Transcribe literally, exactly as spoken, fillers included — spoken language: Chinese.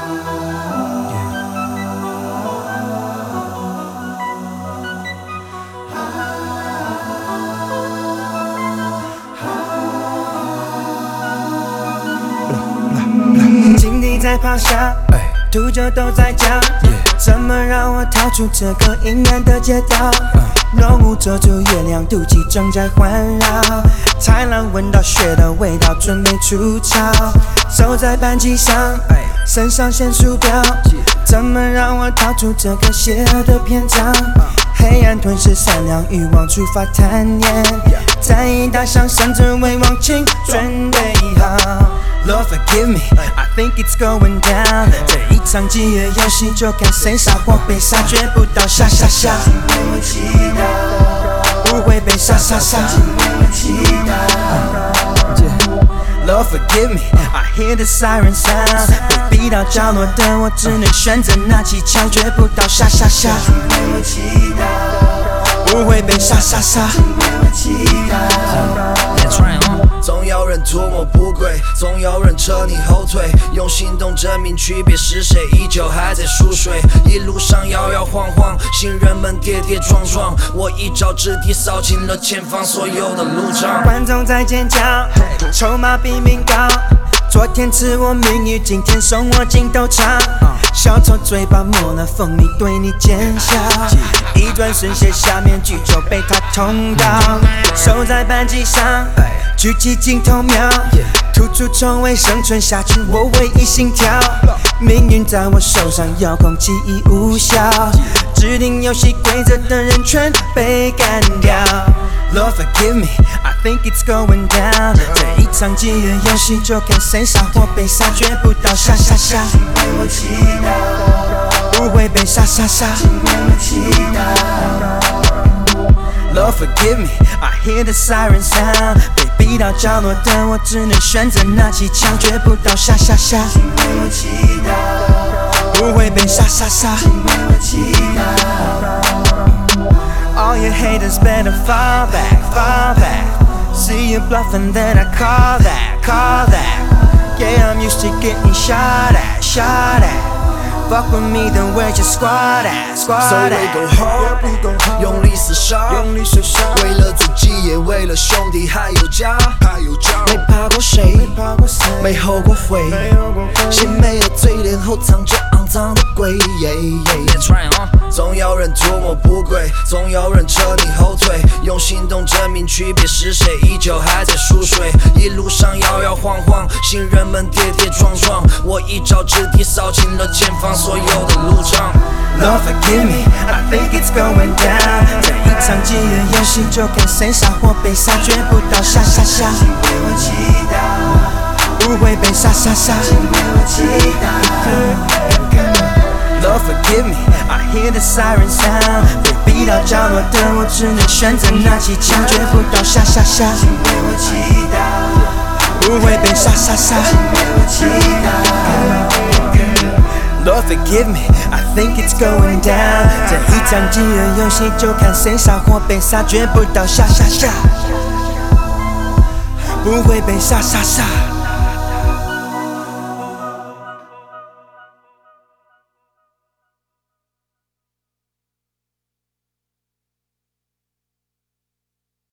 井底在咆哮，读者都在讲，怎么让我逃出这个阴暗的街道？浓雾遮住月亮，妒忌正在环绕。豺狼闻到血的味道，准备出巢。走在班级上，肾上腺素飙，怎么让我逃出这个邪恶的篇章？黑暗吞噬善良，欲望触发贪念，在意大上甚至为忘情准备好。Lord forgive me, I think it's going down。这一场饥饿游戏，就看谁杀或被杀，绝不到杀杀杀。请为我祈祷，不会被杀杀杀。请为我祈祷。Lord forgive me, I hear the siren sound。被逼到角落的我，只能选择拿起枪，绝不到杀杀杀。请为我祈祷，不会被杀杀杀。请为我祈祷。 总有人图谋不轨，总有人扯你后腿，用行动证明区别是谁，依旧还在熟睡。一路上摇摇晃晃，行人们跌跌撞撞，我一招之地扫尽了前方所有的路障。 观众在尖叫，筹码比命高。昨天赐我命运，今天送我进斗场。小丑嘴巴抹了蜂蜜，对你奸笑。一转身卸下面具，就被他捅倒。守在班级上，举起镜头瞄，突出重围生存下去，我唯一心跳。命运在我手上，遥控器已无效，制定游戏规则的人全被干掉。Lord forgive me, I think it's going down。这一场饥饿游戏，就看谁杀或被杀，绝不到杀杀杀。请为我祈祷，不会被杀杀杀。请为我祈祷。Lord forgive me, I hear the siren sound。被逼到角落的我，只能选择拿起枪，绝不到杀杀杀。请为我祈祷，不会被杀杀杀。请为我祈祷。All your haters better fall back, fall back. See you bluffing, then I call that, call that. Yeah, I'm used to getting shot at, shot at. Fuck with me, then where's your squad at, squad So at? we go hard， 用力厮杀，为了自己也为了兄弟还有家，没怕过谁，没后过悔，谁没有嘴脸后藏着肮脏的鬼？总有人图谋不轨，总有人扯你后腿，用行动证明区别是谁，依旧还在熟睡。一路上摇摇晃晃，行人们跌跌撞撞，我一招之地扫尽了前方所有的路障。 Lord forgive me, I think it's going down。这一场饥饿游戏，就看谁杀或被杀，绝不到杀杀杀。请为我祈祷，不会被杀杀杀。请为我祈祷。Lord forgive me, I hear the siren sound。被逼到角落的我，只能选择拿起枪，绝不到杀杀杀。请为我祈祷，不会被杀杀杀。请为我祈祷。Lord forgive me, I think it's going down。这一场饥饿游戏，就看谁杀或被杀，绝不到杀杀杀，不会被杀杀杀。